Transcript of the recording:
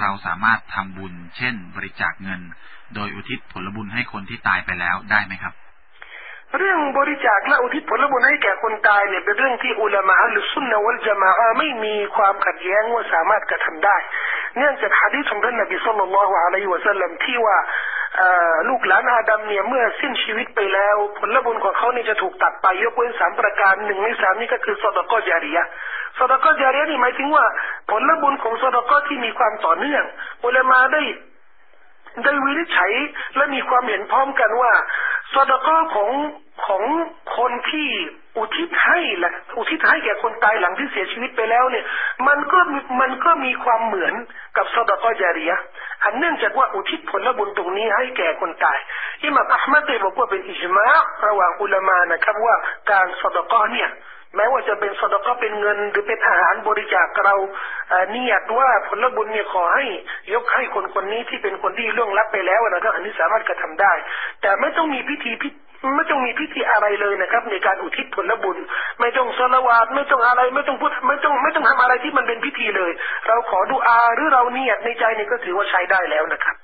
เราสามารถทำบุญเช่นบริจาคเงินโดยอุทิศผลบุญให้คนที่ตายไปแล้วได้ไหมครับเรื่องบริจาคและอุทิศผลบุญให้แก่คนตายเนี่ยเป็นเรื่องที่อุลามะอัลซุนนะวัลญะมาอะห์ไม่มีความขัดแย้งว่าสามารถกระทำได้เนื่องจากหะดีษของท่านนบีศ็อลลัลลอฮุอะลัยฮิวะซัลลัมที่ว่าลูกหลานอาดัมเนี่ยเมื่อสิ้นชีวิตไปแล้วผลบุญของเขาเนี่ยจะถูกตัดไปยกเว้น3ประการ1ใน3นี่ก็คือซอดะกอฮ์ญาริยะห์ซอดะกอฮ์ญาริยะห์นี่หมายถึงว่าผลบุญของซอดะกอฮ์ที่มีความต่อเนื่องอุลามะได้วินิจฉัยและมีความเห็นพร้อมกันว่าซอดะกอฮ์ของคนที่อุทิศให้แก่คนตายหลังที่เสียชีวิตไปแล้วเนี่ยมันก็มีความเหมือนกับซอดะกอฮ์ญาริยะห์อันเนื่องจากว่าอุทิศผลบุญตรงนี้ให้แก่คนตายอิหม่ามอะห์มัดได้บอกว่าเป็นอิจมาอะห์ระหว่างอุลามะนะครับว่าการซอดะกอฮ์เนี่ยแม้ว่าจะเป็นซอดะกอฮ์เป็นเงินหรือเป็นอาหารบริจาคเรานิยตว่าผลบุญเนี่ยขอให้ยกให้คนนี้ที่เป็นคนที่ล่วงลับไปแล้วนะครับอันนี้สามารถกระทำได้แต่ไม่ต้องมีพิธีอะไรเลยนะครับในการอุทิศผลบุญไม่ต้องศอลาวาตไม่ต้องอะไรไม่ต้องพูดไม่ต้องทำอะไรที่มันเป็นพิธีเลยเราขอดุอาหรือเรานิยตในใจนี่ก็ถือว่าใช้ได้แล้วนะครับ